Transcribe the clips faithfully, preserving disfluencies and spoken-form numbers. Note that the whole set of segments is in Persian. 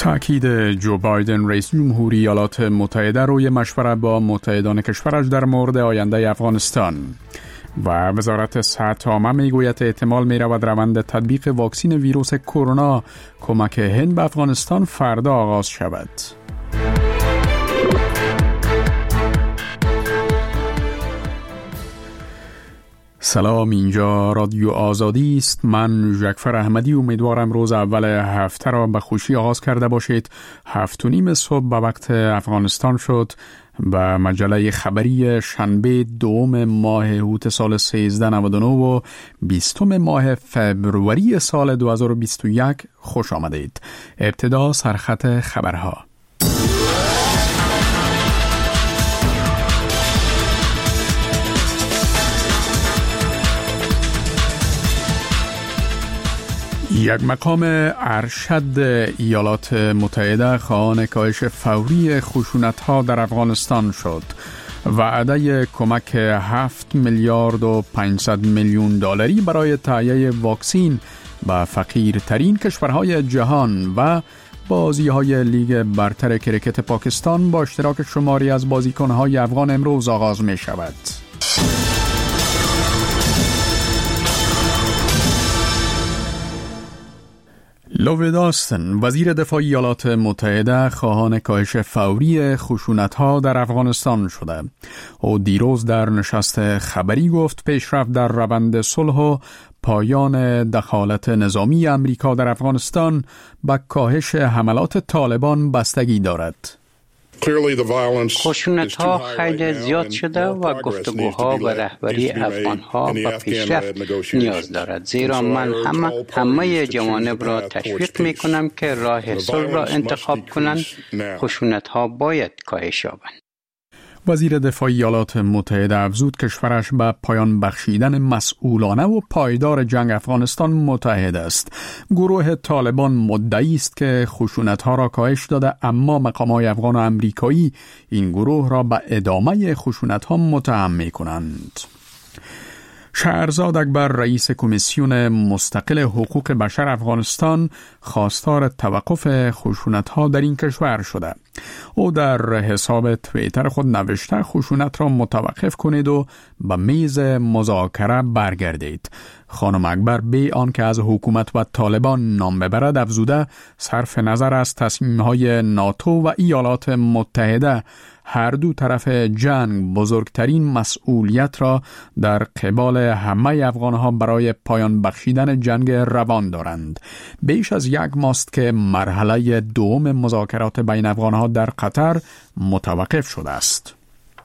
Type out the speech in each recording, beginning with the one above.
تأکید جو بایدن رئیس جمهوری ایالات متحده روی مشورت با متحدان کشورش در مورد آینده افغانستان و وزارت صحت عامه میگوید احتمال می رود روند تطبیق واکسن ویروس کرونا کمک هند به افغانستان فردا آغاز شود. سلام، اینجا رادیو آزادی است. من جعفر احمدی امیدوارم روز اول هفته را به خوشی آغاز کرده باشید. هفت و نیم صبح به وقت افغانستان شد و مجله خبری شنبه دوم ماه اوت سال سیزده نود و نه و بیستم ماه فبروری سال دو هزار و بیست و یک خوش آمدید. ابتدا سرخط خبرها. یک مقام ارشد ایالات متحده خواهان کاهش فوری خشونت‌ها در افغانستان شد. وعده کمک هفت میلیارد و پانصد میلیون دلاری برای تهیه واکسن به فقیرترین کشورهای جهان و بازی‌های لیگ برتر کرکت پاکستان با اشتراک شماری از بازیکن‌های افغان امروز آغاز می‌شود. لوید آستن وزیر دفاع ایالات متحده خواهان کاهش فوری خشونت‌ها در افغانستان شده. او دیروز در نشست خبری گفت پیشرفت در روند صلح و پایان دخالت نظامی امریکا در افغانستان به کاهش حملات طالبان بستگی دارد. خشونت‌ها خیلی زیاد شده و گفتگوها و رهبری افغان‌ها به پیشرفت نیاز دارد، زیرا من همه همه جوانب را تشویق می‌کنم که راه صلح را انتخاب کنند. خشونت‌ها باید کاهش یابند. وزیر دفاع ایالات متحده افزود کشورش به پایان بخشیدن مسئولانه و پایدار جنگ افغانستان متحد است. گروه طالبان مدعی است که خشونت‌ها را کاهش داده، اما مقام‌های افغان و امریکایی این گروه را به ادامه خشونت‌ها متهم می‌کنند. شهرزاد اکبر رئیس کمیسیون مستقل حقوق بشر افغانستان خواستار توقف خشونت‌ها در این کشور شده. او در حساب توییتر خود نوشته خشونت را متوقف کنید و به میز مذاکره برگردید. خانم اکبر بی آنکه از حکومت و طالبان نام ببرد افزوده صرف نظر از تصمیم‌های ناتو و ایالات متحده هر دو طرف جنگ بزرگترین مسئولیت را در قبال همه افغانها برای پایان بخشیدن جنگ روان دارند. بیش از یک ماست که مرحله دوم مذاکرات بین افغانها در قطر متوقف شده است.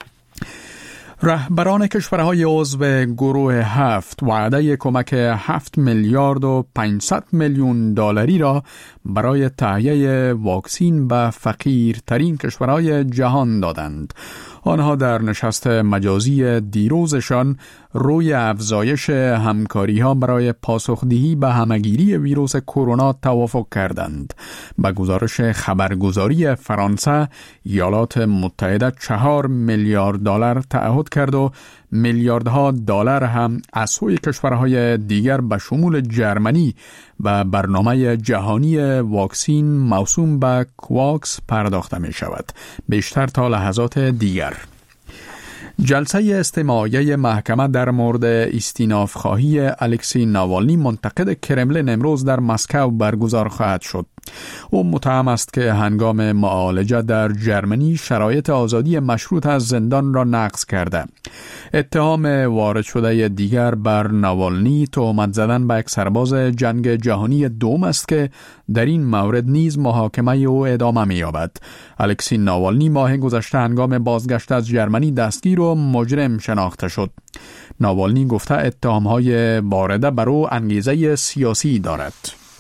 رهبران کشورهای عضو گروه هفت وعده کمک هفت میلیارد و پانصد میلیون دلاری را برای تهیه واکسن به فقیرترین کشورهای جهان دادند. آنها در نشست مجازی دیروزشان روی افزایش همکاری‌ها برای پاسخدهی به همه‌گیری ویروس کرونا توافق کردند. به گزارش خبرگزاری فرانسه، ایالات متحده چهار میلیارد دلار تعهد کرد و میلیاردها دلار هم از سوی کشورهای دیگر به شمول جرمنی و برنامه جهانی واکسن موسوم به کواکس پرداخته می شود. بیشتر تا لحظات دیگر. جلسه استماعیه محکمه در مورد استیناف خواهی الکسی ناوالنی منتقد کرملین امروز در مسکو برگزار خواهد شد. او متهم است که هنگام معالجه در جرمنی شرایط آزادی مشروط از زندان را نقض کرده. اتهام وارد شده دیگر بر ناوالنی تهمت زدن به یک سرباز جنگ جهانی دوم است که در این مورد نیز محاکمه او ادامه می‌یابد. الکسی ناوالنی ماه گذشته هنگام بازگشت از جرمنی دستگیر و مجرم شناخته شد. ناوالنی گفته اتهام‌های وارده بر او انگیزه سیاسی دارد.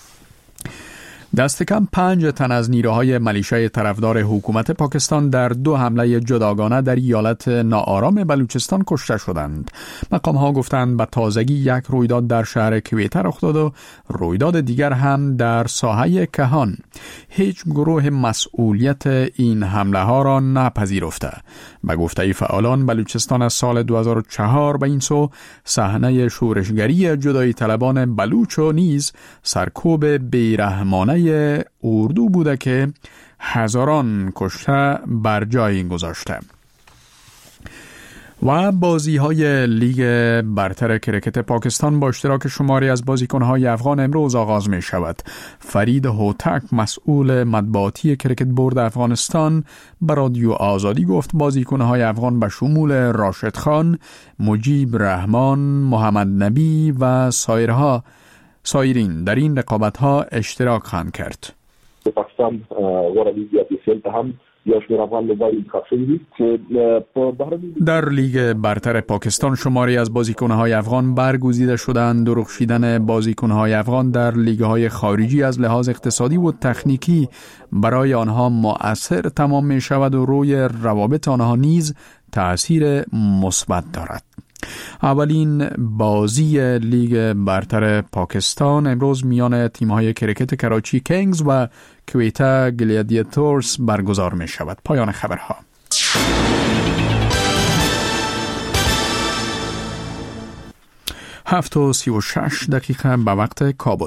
دست کم پنج تن از نیروهای ملیشای طرفدار حکومت پاکستان در دو حمله جداگانه در ایالت ناآرام بلوچستان کشته شدند. مقام‌ها گفتند به تازگی یک رویداد در شهر کویته رخ داد و رویداد دیگر هم در ساحه کهان. هیچ گروه مسئولیت این حمله ها را نپذیرفته. به گفته فعالان بلوچستان از سال دو هزار و چهار به این سو صحنه شورشگری جدایی طلبان بلوچ و نیز سرکوب بیرحمانه حمله اردو بوده که هزاران کشته بر جای گذاشته. و بازی های لیگ برتر کرکت پاکستان با اشتراک شماری از بازیکنهای افغان امروز آغاز می شود. فرید هوتک مسئول مطبوعاتی کرکت بورد افغانستان به رادیو آزادی گفت بازیکنهای افغان به شمول راشد خان، مجیب رحمان، محمد نبی و سایرها سایرین در این رقابت ها اشتراک خواهند کرد. پاکستان ورا لیگ افیسیل هم در لیگ برتر پاکستان شماری از بازیکن‌های افغان برگزیده شدند. درخشیدن بازیکن‌های افغان در لیگ‌های خارجی از لحاظ اقتصادی و تکنیکی برای آنها مؤثر تمام می‌شود و روی روابط آنها نیز تأثیر مثبت دارد. اولین بازی لیگ برتر پاکستان امروز میان تیم‌های کرکت کراچی کینگز و کویتا گلیادیتورز برگزار می شود. پایان خبرها. هفت و سی و شش دقیقه به وقت کابل.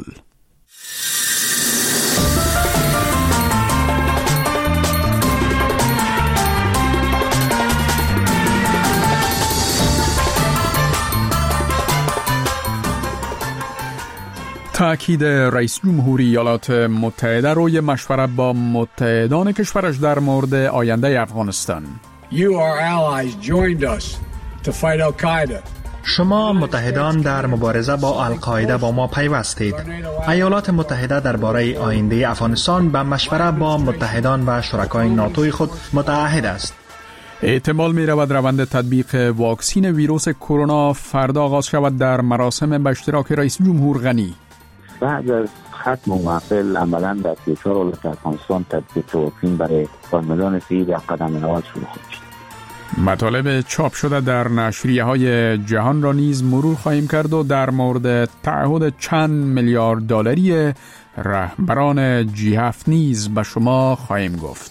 تأکید رئیس جمهوری ایالات متحده روی مشورت با متحدان کشورش در مورد آینده افغانستان. You our allies joined us to fight Al-Qaeda. شما متحدان در مبارزه با القاعده با ما پیوستید. ایالات متحده درباره آینده افغانستان به مشورت با متحدان و شرکای ناتوی خود متعهد است. احتمال می رود روند تطبیق واکسین ویروس کرونا فردا آغاز شود در مراسم به اشتراک رئیس جمهور غنی. بعد از ختم محفل عملا در کشور ولایت افغانستان تطبیق واکسین برای کارمندان سیویل در قدم اول شروع خواهد شد. مطالب چاپ شده در نشریه های جهان را نیز مرور خواهیم کرد و در مورد تعهد چند میلیارد دلاری رهبران جی هفت نیز به شما خواهیم گفت.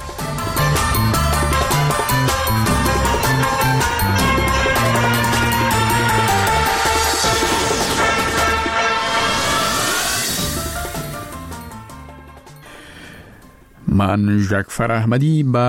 من جعفر احمدی به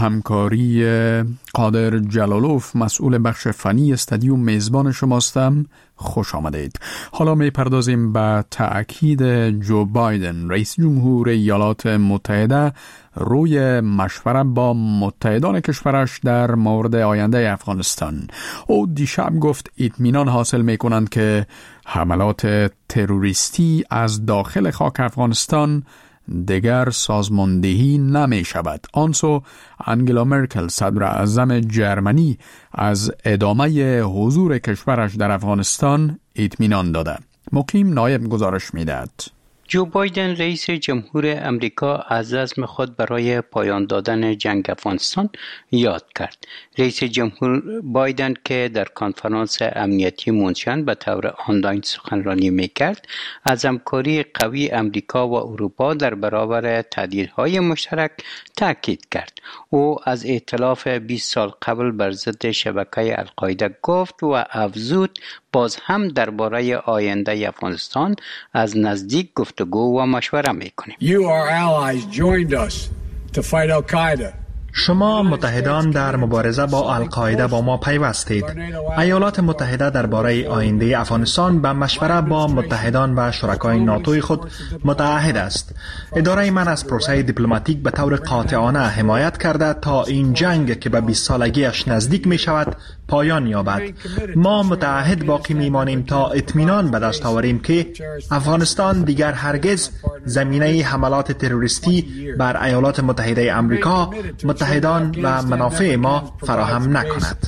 همکاری قادر جلالوف مسئول بخش فنی استادیوم میزبان شماستم. خوش آمدید. حالا می پردازیم به تأکید جو بایدن رئیس جمهور ایالات متحده روی مشورت با متحدان کشورش در مورد آینده افغانستان. او دیشب گفت اطمینان حاصل می کنند که حملات تروریستی از داخل خاک افغانستان دیگر سازماندهی نمی شود. آنسو انگلا مرکل صدر اعظم جرمنی از ادامه حضور کشورش در افغانستان اطمینان داده. مقیم نایب گزارش می‌دهد. جو بایدن رئیس جمهور امریکا از عزم خود برای پایان دادن جنگ افغانستان یاد کرد. رئیس جمهور بایدن که در کنفرانس امنیتی مونشن به طور آنلاین سخنرانی میکرد، از همکاری قوی امریکا و اروپا در برابر تهدیدهای مشترک تاکید کرد. او از ائتلاف بیست سال قبل بر ضد شبکه القاعده گفت و افزود باز هم درباره آینده افغانستان از نزدیک گفتگو و مشوره میکنیم. You our allies joined us to fight Al-Qaeda. شما متحدان در مبارزه با القاعده با ما پیوستید. ایالات متحده درباره آینده افغانستان به مشورت با متحدان و شرکای ناتوی خود متعهد است. اداره من از پروسه دیپلماتیک به طور قاطعانه حمایت کرده تا این جنگ که به بیست سالگیش نزدیک می شود پایان یابد. ما متعهد باقی میمانیم تا اطمینان به دست آوریم که افغانستان دیگر هرگز زمینه حملات تروریستی بر ایالات متحده آمریکا، متحدان و منافع ما فراهم نکند.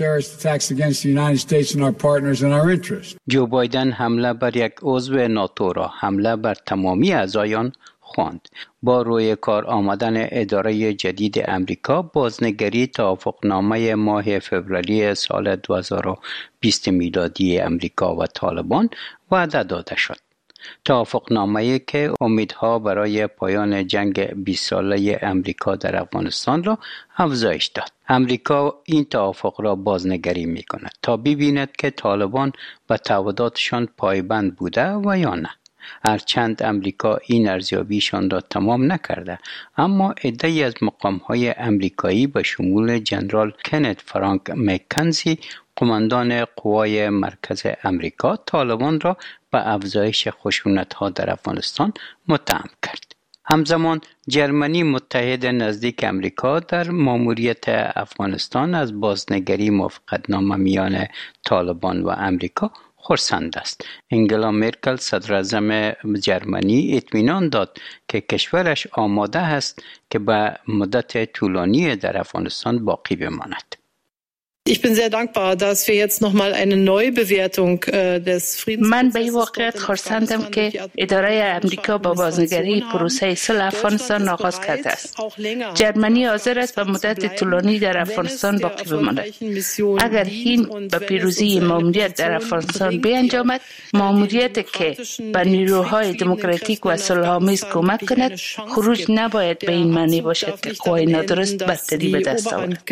جو بایدن حمله بر یک عضو ناتو را حمله بر تمامی اعضایان خواند. با روی کار آمدن اداره جدید امریکا، بازنگری توافقنامه ماه فوریه سال دو هزار و بیست میلادی امریکا و طالبان وعده داده شد. توافقنامه‌ای که امیدها برای پایان جنگ بیست ساله امریکا در افغانستان را افزایش داد. امریکا این توافق را بازنگری می‌کند تا ببیند که طالبان به تعهداتشان پایبند بوده و یا نه. هرچند امریکا این ارزیابیشان را تمام نکرده، اما عده‌ای از مقام‌های امریکایی به شمول جنرال کنت فرانک مکنزی، قماندان قوای مرکز امریکا، طالبان را به افزایش خشونت‌ها در افغانستان متهم کرد. همزمان جرمنی متحد نزدیک امریکا در ماموریت افغانستان از بازنگری موافقتنامه میان طالبان و امریکا خرسند است. انگلا مرکل صدراعظم جرمنی اطمینان داد که کشورش آماده است که به مدت طولانی در افغانستان باقی بماند. Ich bin sehr dankbar, dass wir jetzt noch mal eine Neubewertung des Friedensprozesses. من به این واقعیت خرسندم که اداره امریکا با بازنگری پروسه صلح افغانستان آغاز کرده است. جرمنی حاضر است به مدت طولانی در افغانستان باقی بماند. اگر هند به پیروزی ماموریت در افغانستان بیانجامد، ماموریتی که به نیروهای دموکراتیک و صلح‌آمیز کمک کند، خروج نباید به این معنی باشد که قوای نادرست برتری به دست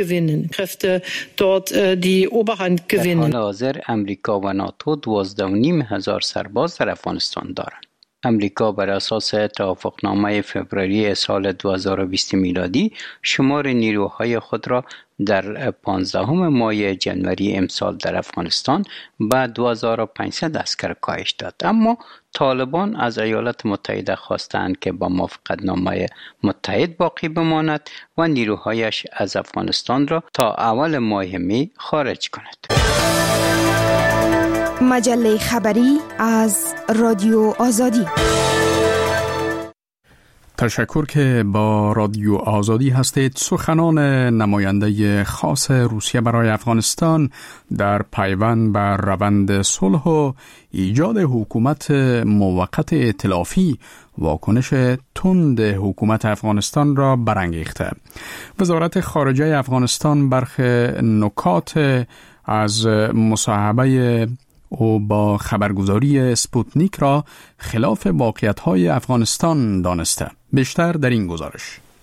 آورد. die Oberhand gewinnen. در حال حاضر امریکا و ناتو دوازده و نیم هزار سرباز در افغانستان دارند. امریکا بر اساس توافقنامه فوریه سال دو هزار و بیست میلادی شمار نیروهای خود را در پانزدهم ماه جنوری امسال در افغانستان به دو هزار و پانصد اسکر کاهش داد، اما طالبان از ایالات متحده خواستند که با موافقتنامه متحد باقی بماند و نیروهایش از افغانستان را تا اول ماه می خارج کند. مجله خبری از رادیو آزادی. تشکر که با رادیو آزادی هستید. سخنان نماینده خاص روسیه برای افغانستان در پیوند بر روند صلح و ایجاد حکومت موقت ائتلافی واکنش تند حکومت افغانستان را برانگیخته. وزارت خارجه افغانستان برخی نکات از مصاحبه او با خبرگزاری سپوتنیک را خلاف واقعیت‌های افغانستان دانسته. بیشتر در این گزارش.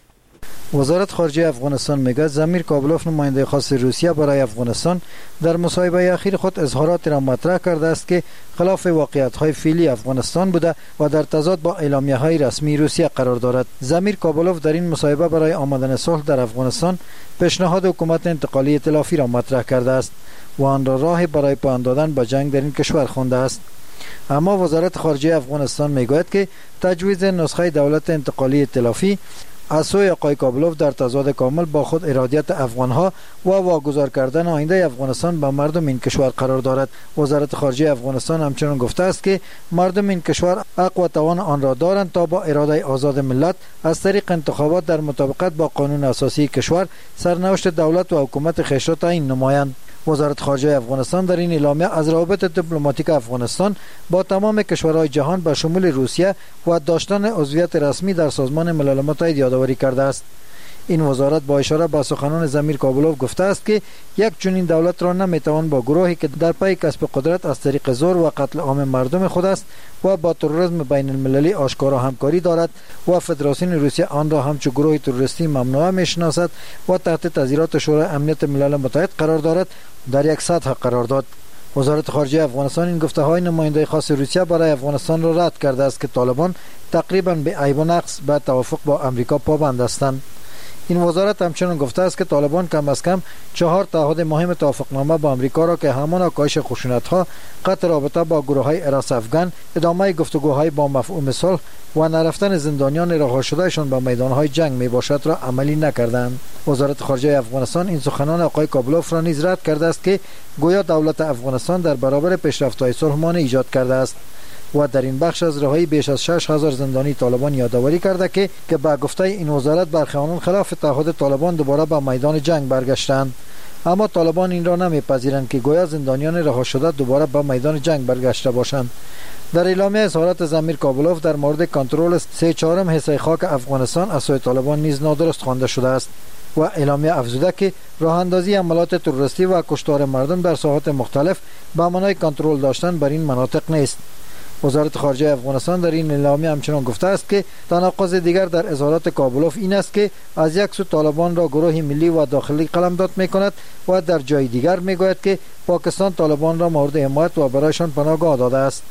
وزارت خارجه افغانستان میگه زمیر کابلوف، نماینده خاص روسیه برای افغانستان، در مصاحبه اخیر خود اظهارات را مطرح کرده است که خلاف واقعیت‌های فعلی افغانستان بوده و در تضاد با اعلامیه‌های رسمی روسیه قرار دارد. زمیر کابلوف در این مصاحبه برای آمدن صلح در افغانستان پیشنهاد حکومت انتقالی ائتلافی را مطرح کرده است و آن را راه برای پایان دادن به جنگ در این کشور خوانده است. اما وزارت خارجه افغانستان میگوید که تجویز نسخه دولت انتقالی ائتلافی از سوی آقای کابلوف در تضاد کامل با خود ارادیت افغانها و واگذار کردن آینده افغانستان به مردم این کشور قرار دارد. وزارت خارجه افغانستان همچنین گفته است که مردم این کشور حق و توان آن را دارند تا با اراده آزاد ملت از طریق انتخابات در مطابقت با قانون اساسی کشور سرنوشت دولت و حکومت خویش را تعیین نمایند. وزارت خارجه افغانستان در این اعلامیه از روابط دیپلماتیک افغانستان با تمام کشورهای جهان به شمول روسیه و داشتن عضویت رسمی در سازمان ملل متحد یادآوری کرده است. این وزارت با اشاره به سخنان زمیر کابلوف گفته است که یک چنین دولت را نمیتوان با گروهی که در پی کسب قدرت از طریق زور و قتل عام مردم خود است و با تروریسم بین المللی آشکارا همکاری دارد و فدراسیون روسیه آن را همچو گروه تروریستی ممنوعه میشناسد و تحت تذیرات شورای امنیت ملل متحد قرار دارد در یک سطح قرار داد. وزارت خارجه افغانستان این گفته های نماینده خاص روسیه برای افغانستان را رد کرده است که طالبان تقریبا به عیب و نقص به توافق با امریکا پابند هستند. این وزارت همچنین گفته است که طالبان کم از کم چهار تعهد مهم توافقنامه با امریکا را که همان کاهش خشونت‌ها، قطع رابطه با گروه‌های حراس افغان، ادامه گفتگوهای با مفهوم صلح و نرفتن زندانیان رها شدهشان به میدان‌های جنگ میباشد را عملی نکردند. وزارت خارجه افغانستان این سخنان آقای کابلوف را نیز رد کرده است که گویا دولت افغانستان در برابر پیشرفت‌های صلح مانع ایجاد کرده است و در این بخش از رهایی بیش از شش هزار زندانی طالبان یادآوری کرده که که به گفته این وزارت برخی آنان خلاف تعهد طالبان دوباره به میدان جنگ برگشتند. اما طالبان این را نمیپذیرند که گویا زندانیان رها شده دوباره به میدان جنگ برگشته باشند. در اعلامیه اظهارات زمیر کابلوف در مورد کنترل سه چهارم حصه خاک افغانستان از سوی طالبان نیز نادرست خوانده شده است و اعلامیه افزوده که راه اندازی عملات تروریستی و کشتار مردم در ساحات مختلف به معنای کنترل داشتن بر این مناطق نیست. وزارت خارجه افغانستان در این اعلامیه همچنان گفته است که تناقض دیگر در اظهارات کابلوف این است که از یک سو طالبان را گروه ملی و داخلی قلمداد می‌کند و در جای دیگر می‌گوید که پاکستان طالبان را مورد حمایت و برایشان پناهگاه داده است.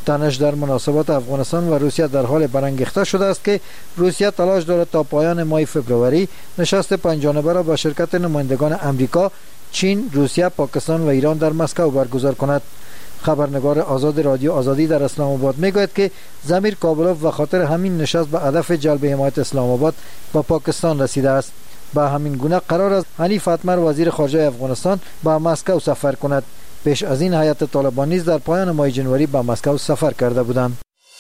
تنش در مناسبات افغانستان و روسیه در حال برانگیخته شده است که روسیه تلاش دارد تا پایان ماه فوریه نشست پنج‌جانبه را با شرکت نمایندگان امریکا، چین، روسیه، پاکستان و ایران در مسکو برگزار کند. خبرنگار آزاد رادیو آزادی در اسلام آباد میگوید که ضمیر کابلوف و خاطر همین نشست به هدف جلب حمایت اسلام آباد به پاکستان رسیده است. با همین گونه قرار است حنیف اتمر وزیر خارجه افغانستان به مسکو سفر کند. پیش از این هیئت طالبان نیز در پایان ماه جنوری به مسکو سفر کرده بودند.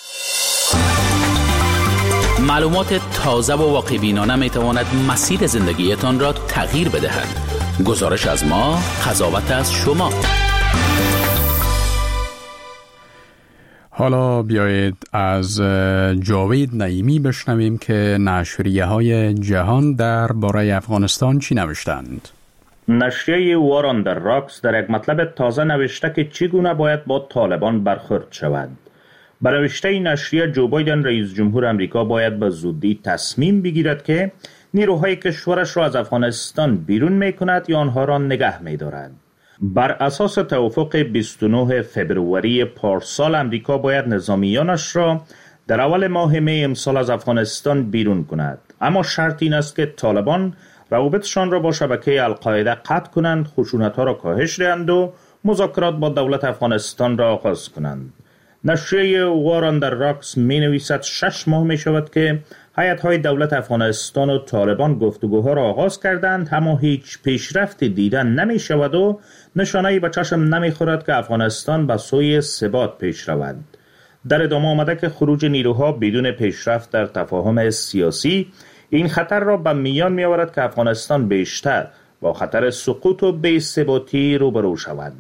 معلومات تازه و واقع‌بینانه می تواند مسیر زندگیتان را تغییر بدهد. گزارش از ما، قضاوت از شما. حالا بیایید از جاوید نعیمی بشنویم که نشریه های جهان در باره افغانستان چی نوشتند. نشریه وار آن در راکس در یک مطلب تازه نوشته که چگونه باید با طالبان برخورد شود. به نوشته نشریه، جو بایدن رئیس جمهور امریکا باید به زودی تصمیم بگیرد که نیروهای کشورش را از افغانستان بیرون می کند یا آنها را نگه می دارد. بر اساس توافق بیست و نه فوریه پارسال، امریکا باید نظامیانش را در اول ماه می امسال از افغانستان بیرون کند، اما شرط این است که طالبان روابطشان را با شبکه القاعده قطع کنند، خشونت‌ها را کاهش دهند و مذاکرات با دولت افغانستان را آغاز کنند. نشریه وار آن در راکس می نویسد شش ماه می شود که هیئت‌های دولت افغانستان و طالبان گفتگوها را آغاز کردند، اما هیچ پیشرفتی دیده نمی شود و نشانه‌ای به چشم نمی خورد که افغانستان به سوی ثبات پیش رود. در ادامه آمده که خروج نیروها بدون پیشرفت در تفاهم سیاسی این خطر را به میان می آورد که افغانستان بیشتر با خطر سقوط و بی‌ثباتی روبرو شود.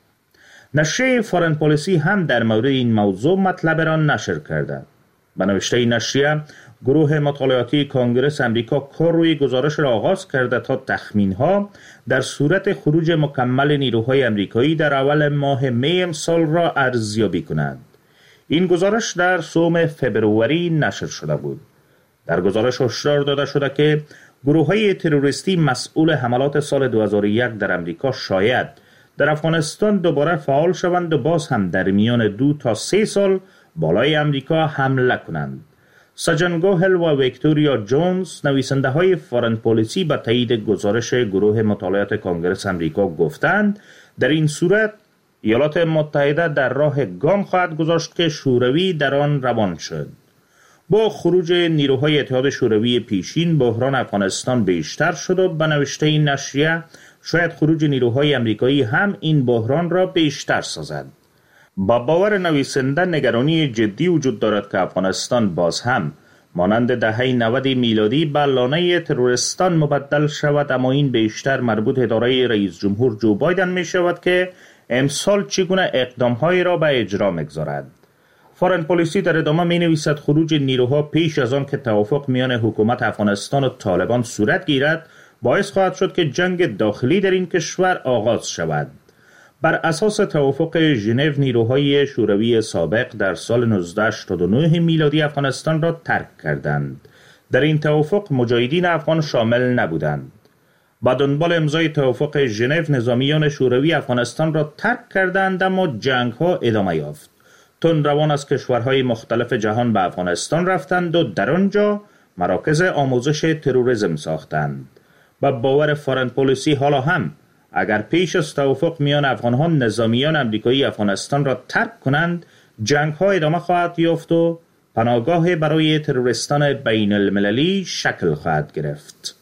نشریه فارن پالیسی هم در مورد این موضوع مطلب را نشر کرده. به نوشته نشریه، گروه مطالعاتی کانگرس امریکا کار روی گزارش را آغاز کرده تا تخمین‌ها در صورت خروج مکمل نیروهای امریکایی در اول ماه می امسال را ارزیابی کنند. این گزارش در سوم فوریه نشر شده بود. در گزارش هشدار داده شده که گروه‌های تروریستی مسئول حملات سال دو هزار و یک در امریکا شاید در افغانستان دوباره فعال شوند و باز هم در میان دو تا سه سال بالای امریکا حمله کنند. ساجن گوهل و ویکتوریا جونز، نویسنده های فارن پالیسی، به تایید گزارش گروه مطالعات کانگرس امریکا گفتند در این صورت ایالات متحده در راه گام خواهد گذاشت که شوروی در آن روان شد. با خروج نیروهای اتحاد شوروی پیشین، بحران افغانستان بیشتر شد و به نوشته این نشریه شاید خروج نیروهای امریکایی هم این بحران را بیشتر سازد. با باور نویسنده، نگرانی جدی وجود دارد که افغانستان باز هم مانند دهه نود میلادی به لانه تروریستان مبدل شود، اما این بیشتر مربوط اداره رئیس جمهور جو بایدن می شود که امسال چگونه اقدام‌هایی را به اجرا می‌گذارد. فارن پالیسی در ادامه می نویسد خروج نیروها پیش از آن که توافق میان حکومت افغانستان و طالبان صورت گیرد باعث خواهد شد که جنگ داخلی در این کشور آغاز شود. بر اساس توافق ژنو، نیروهای شوروی سابق در سال نوزده هشتاد و نه میلادی افغانستان را ترک کردند. در این توافق مجاهدین افغان شامل نبودند. با دنبال امضای توافق ژنو، نظامیان شوروی افغانستان را ترک کردند، اما جنگ‌ها ادامه یافت. تندروان از کشورهای مختلف جهان به افغانستان رفتند و در آنجا مراکز آموزش تروریسم ساختند. با باور فارن پالیسی حالا هم اگر پیش از توافق میان افغان‌ها نظامیان امریکایی افغانستان را ترک کنند، جنگ‌ها ادامه خواهد یافت و پناهگاه برای تروریستان بین المللی شکل خواهد گرفت.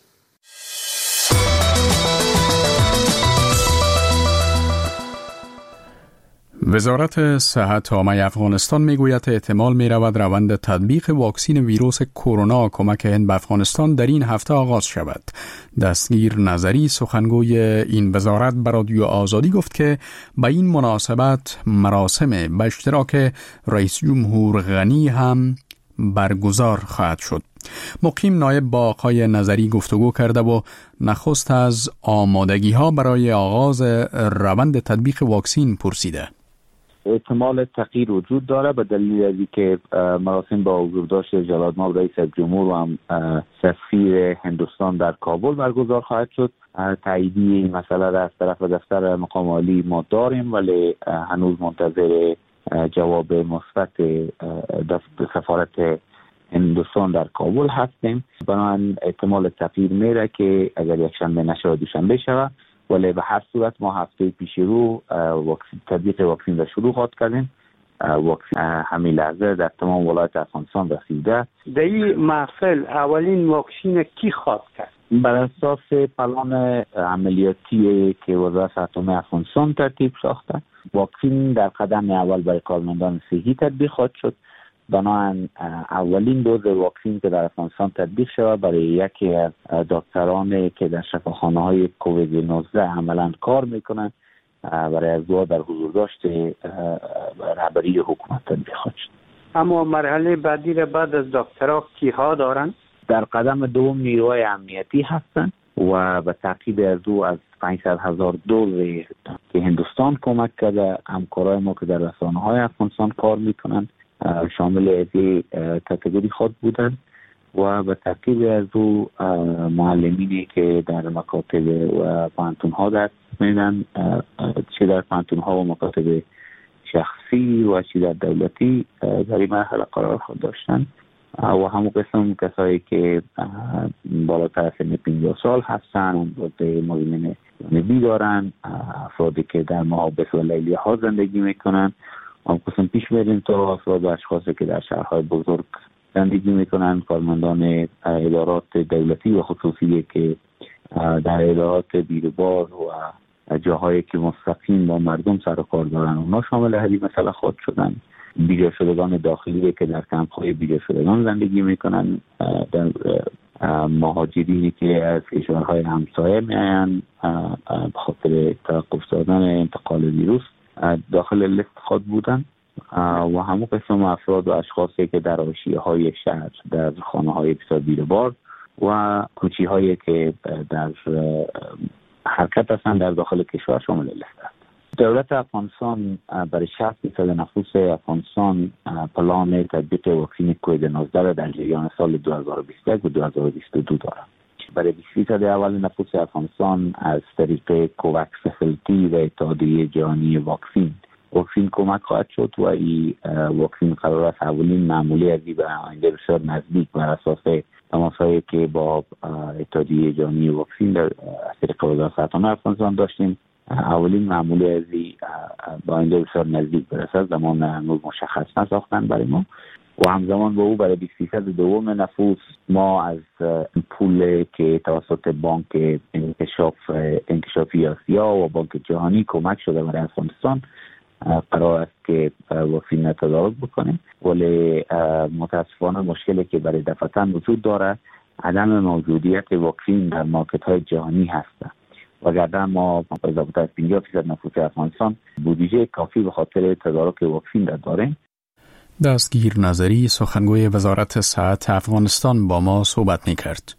وزارت صحت عامه افغانستان میگوید احتمال می رود روند تطبیق واکسین ویروس کرونا کمک هند به افغانستان در این هفته آغاز شود. دستگیر نظری، سخنگوی این وزارت، به رادیو آزادی گفت که به این مناسبت مراسم به اشتراک رئیس جمهور غنی هم برگزار خواهد شد. مقیم نایب با آقای نظری گفتگو کرده و نخست از آمادگی ها برای آغاز روند تطبیق واکسین پرسیده. احتمال تغییر وجود داره به دلیل از اینکه مراسم با حضورداشت جلال‌آباد رئیس جمهور و هم سفیر هندوستان در کابل برگزار خواهد شد. تاییدی این مسئله را از طرف دفتر مقام عالی ما داریم، ولی هنوز منتظر جواب مثبت سفارت هندوستان در کابل هستیم. بنابراین احتمال تغییر میره که اگر یک شنبه نشه دوشنبه شود، ولی به هر صورت ما هفته پیش رو واکسین تطبیق واکسین را شروع خواهد کردیم. واکسین همین لحظه در تمام ولایت افغانستان رسیده. در این محفل اولین واکسین کی خواهد کرد؟ بر اساس پلان عملیاتی که وزارت اتمی افغانستان ترتیب ساخته، واکسین در قدم اول برای کارمندان صحی تطبیق خواهد شد. بنابراین اولین دوز واکسین که در افغانستان تطبیق شود برای یکی از دکترانی که در شفاخانه‌های کووید نوزده عملاً کار میکنند برای از دو در حضور داشته رهبری حکومت تطبیق خواهد شد. اما مرحله بعدی را بعد از دکترها کیها دارند؟ در قدم دوم نیروهای امنیتی هستند و به تعقیب از دو از پانصد هزار دوز که هندوستان کمک کرده، همکارای ما که در رسانه‌های افغانستان کار میکنند شامل از این کاتگوری خود بودند و به تعقیب از دو معلمینی که در مکاتب و پانتون‌ها دست میدن، چه در پانتون‌ها و مکاتب شخصی و چه در دولتی در این مرحله قرار خود داشتن و همون قسم کسایی که بالاتر از سن پنجاه سال هستن، مزمن جانبی دارن، افرادی که در محابس و لیلی ها زندگی میکنن. هم قسم پیش میریم تا افراد و اشخاصی که در شهرهای بزرگ زندگی میکنن، کارمندان ادارات دولتی و خصوصی که در ادارات بیروبار و جاهایی که مستقیم با مردم سر و کار دارن اونا شامل هذه مسئله خود شدن. بیجا شدگان داخلی که در کمپ‌های بیجا شدگان زندگی میکنن، در مهاجرینی که از کشورهای همسایه میاین به خاطر توقف دادن انتقال ویروس داخل لیست خود بودن و همون قسم افراد و اشخاصی که در حاشیه‌های شهر در خانه‌های بسیار بیروبار و کوچی‌هایی که در حرکت هستند در داخل کشور شامل لیست است. دولت افغانستان برای شصت درصد نفوس افغانستان پلان تطبیق واکسن کووید نوزده را در جریان سال دو هزار و بیست و یک و دو هزار و بیست و دو دارد. برای بیست درصد اول نفوس افغانستان از طریق کوواکس فسیلیتی و اتحادیه جهانی واکسن واکسن کمک خواهد شد و این واکسن قرار است اولین معمولی ازی به آینده بسیار نزدیک بر اساس تماسهایی که با اتحادیه جهانی واکسن در طریق وزارت اتمی افغانستان داشتیم، اولین معمولی ازی با آینده بسیار نزدیک برسد. زمان هنوز مشخص نساختن برای ما و همزمان با او برای بیست درصد دوم نفوس ما از پول که توسط بانک انکشاف انکشافی آسیا و بانک جهانی کمک شده برای افغانستان قرار است که واکسن تدارک بکنیم، ولی متاسفانه مشکلی که برای دفعتاً وجود داره عدم موجودیت واکسن در مارکت های جهانی هست. وگرنه ما اضافه از پنجاه درصد نفوس افغانستان بودجه کافی به خاطر تدارک واکسن را داریم. دستگیر نظری سخنگوی وزارت صحت افغانستان با ما صحبت می‌کرد.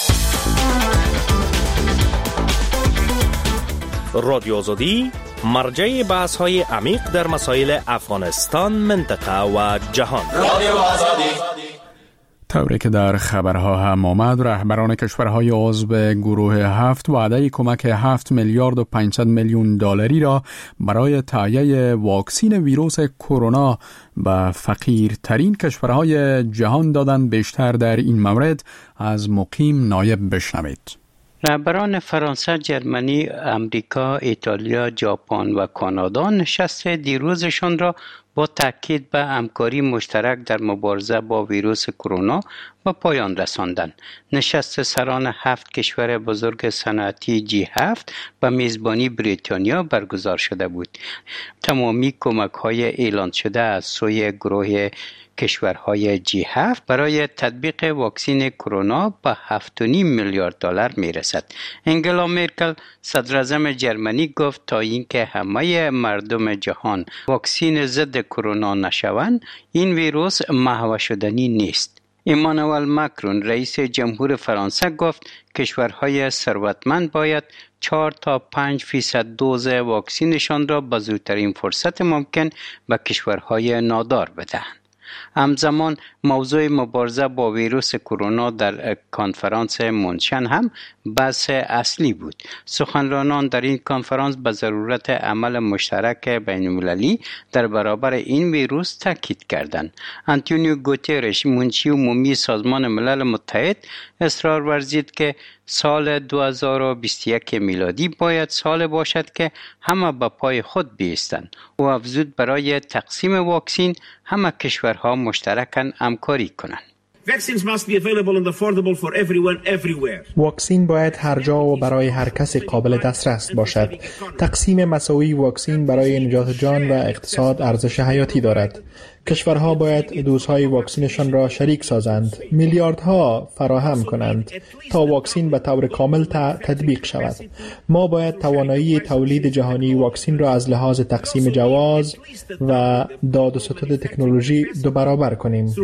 رادیو آزادی مرجع بحث‌های عمیق در مسائل افغانستان، منطقه و جهان. رادیو آزادی. طوری که در خبرها هم آمد، رهبران کشورهای عضو گروه هفت وعده کمک هفت میلیارد و پانصد میلیون دلاری را برای تهیه واکسن ویروس کرونا به فقیرترین کشورهای جهان دادند. بیشتر در این مورد از مقیم نایب بشنوید. رهبران فرانسه، جرمنی، امریکا، ایتالیا، ژاپن و کانادا نشست دیروزشان را با تاکید به همکاری مشترک در مبارزه با ویروس کرونا به پایان رساندند. نشست سران هفت کشور بزرگ صنعتی جی هفت به میزبانی بریتانیا برگزار شده بود. تمامی کمک‌های اعلان شده از سوی گروه کشورهای جی هفت برای تطبیق واکسن کرونا به هفت و نیم میلیارد دلار میرسد. انگلا مرکل صدراعظم جرمنی گفت تا اینکه همه مردم جهان واکسن ضد کرونا نشوند، این ویروس محو شدنی نیست. ایمانوئل ماکرون رئیس جمهور فرانسه گفت کشورهای ثروتمند باید چهار تا پنج فیصد دوز واکسنشان را به زودترین فرصت ممکن به کشورهای نادار بدهند. همزمان موضوع مبارزه با ویروس کرونا در کنفرانس مونشن هم بحث اصلی بود. سخنرانان در این کنفرانس به ضرورت عمل مشترک بین المللی در برابر این ویروس تاکید کردند. آنتونیو گوترش، منشی عمومی سازمان ملل متحد، اصرار ورزید که سال دو هزار و بیست و یک میلادی باید سال باشد که همه به پای خود بایستند. او افزود برای تقسیم واکسین همه کشورها مشترکاً همکاری کنند. واکسین باید هر جا و برای هر کسی قابل دسترس باشد. تقسیم مساوی واکسین برای نجات جان و اقتصاد ارزش حیاتی دارد. کشورها باید دوزهای واکسینشان را شریک سازند، میلیاردها فراهم کنند تا واکسین به طور کامل تطبیق شود. ما باید توانایی تولید جهانی واکسین را از لحاظ تقسیم جواز و داد و ستد تکنولوژی دو برابر کنیم.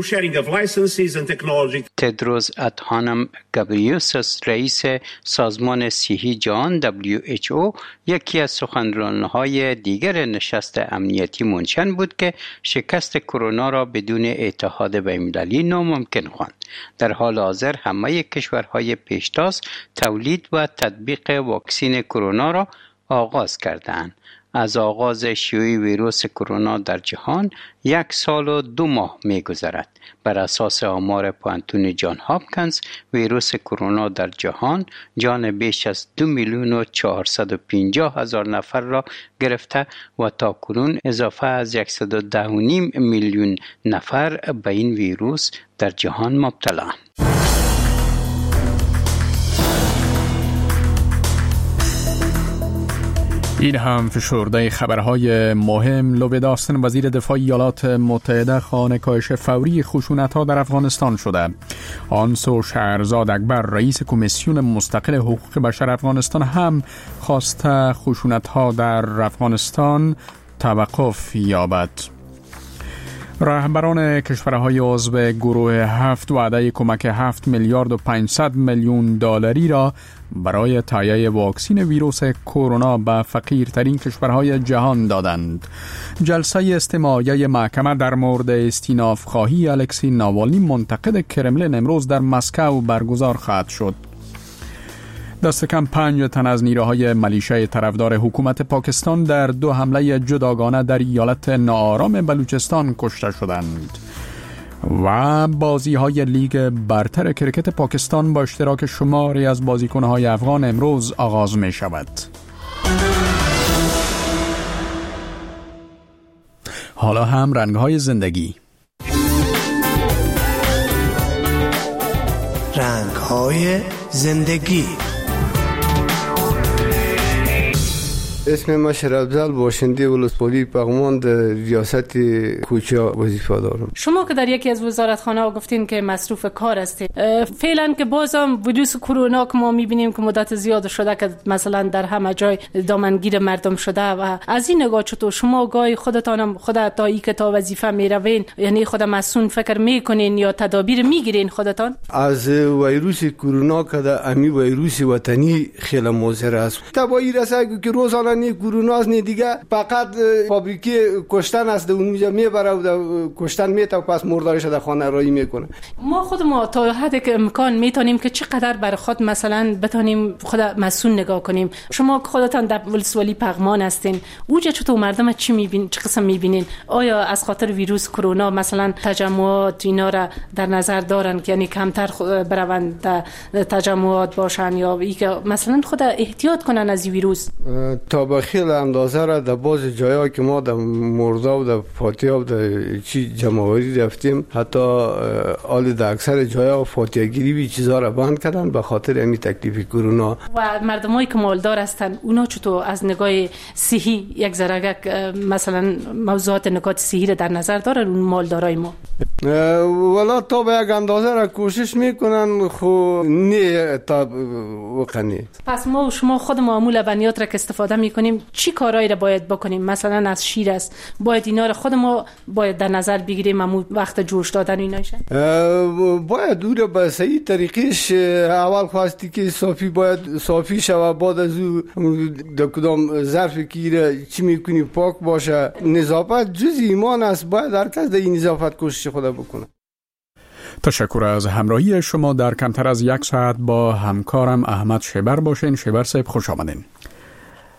تدروس ادهانم گبریوسس، رئیس سازمان صحی جهان دبلیو اچ او، یکی از سخنرانهای دیگر نشست امنیتی مونشن بود که شکست کرونا را بدون اتحاد بین‌المللی ناممکن خواند. در حال حاضر همه کشورهای پیشتاز تولید و تطبیق واکسن کرونا را آغاز کردند. از آغاز شیوع ویروس کرونا در جهان یک سال و دو ماه می گذرد. بر اساس آمار پانتون جان هاپکینز، ویروس کرونا در جهان جان بیش از دو میلیون و چهارصد و پنجاه هزار نفر را گرفته و تا کنون اضافه از صد و ده و نیم میلیون نفر به این ویروس در جهان مبتلا. این هم فشرده خبرهای مهم. لو داستن، وزیر دفاع ایالات متحده، خواهان کاهش فوری خشونت‌ها در افغانستان شده. آنسو شهرزاد اکبر، رئیس کمیسیون مستقل حقوق بشر افغانستان، هم خواسته خشونت‌ها در افغانستان توقف یابد. رهبران کشورهای عضو گروه هفت وعده کمک هفت میلیارد و پانصد میلیون دلاری را برای تهیه واکسن ویروس کرونا به فقیرترین کشورهای جهان دادند. جلسه استماعی محکمه در مورد استیناف خواهی الکسی ناوالنی منتقد کرملین امروز در مسکو برگزار خواهد شد. دست کم پنج تن از نیروهای ملیشه طرفدار حکومت پاکستان در دو حمله جداگانه در ایالت ناآرام بلوچستان کشته شدند. و بازی های لیگ برتر کرکت پاکستان با اشتراک شماری از بازیکنهای افغان امروز آغاز می شود. حالا هم رنگ های زندگی. رنگ های زندگی. اسم ما شرابزل، باشنده ولسوالی پغمان در ریاست کوچا وظیفه دارم. شما که در یکی از وزارتخانه‌ها گفتین که مصروف کار هستید، فعلا که بازم ویروس کرونا که ما می‌بینیم که مدت زیاد شده که مثلا در همه جای دامنگیر مردم شده و از این نگاه چطور شما گاهی خودتانم خود تا ای که تا وظیفه میروین، یعنی خود مسئول فکر میکنین یا تدابیر میگیرین خودتان؟ از ویروس کرونا که در امی ویروس وطنی خیلی مضر است. تبایی رسه که روزانه نه کرونا از نه دیگه فقط فابریکه کشتن است، اونجا میبره و کشتن میته و پس مردارش در خانه رایی میکنه. ما خود ما تا حدی که امکان میتونیم که چقدر بر خود مثلا بتونیم خود مسئول نگاه کنیم. شما خودتان در ولسوالی پغمان هستین، اونجا چطور مردم چی میبین، چه قسم میبینین؟ آیا از خاطر ویروس کرونا مثلا تجمعات اینا را در نظر دارن که یعنی کمتر بروند تجمعات باشن یا اینکه مثلا خود احتیاط کنن از ویروس؟ تا به خیلی اندازه را در باز جایی که ما در مردا و در فاتحه و در چی جمعوری رفتیم، حتی آل در اکثر جایی فاتحه گیری بی چیزا را بند کردن به خاطر امی تکلیف کرونا. و مردمایی که مالدار هستن اونا چطور از نگاه صحی یک ذره مثلا موضوعات نکات صحی را در نظر دارن اون مالدارای ما؟ ولی تا به یک اندازه را کوشش میکنن خو نه تا وقنی. پس ما و شما خود معمول لبنیات را که استفاده میکنیم چی کارایی را باید بکنیم؟ مثلا از شیر است باید اینا را خود ما باید در نظر بگیریم امو وقت جوش دادن ایناشه؟ باید او را به صحیح طریقش اول خواستی که صافی باید صافی شوه، بعد از او در کدام ظرف که چی میکنی پاک باشه. نظافت جز ایمان است، باید هر کس در این نظافت کوشش خود بکنه. تشکر از همراهی شما. در کمتر از یک ساعت با همکارم احمد شبر باشین. شبر صاحب خوش آمدین.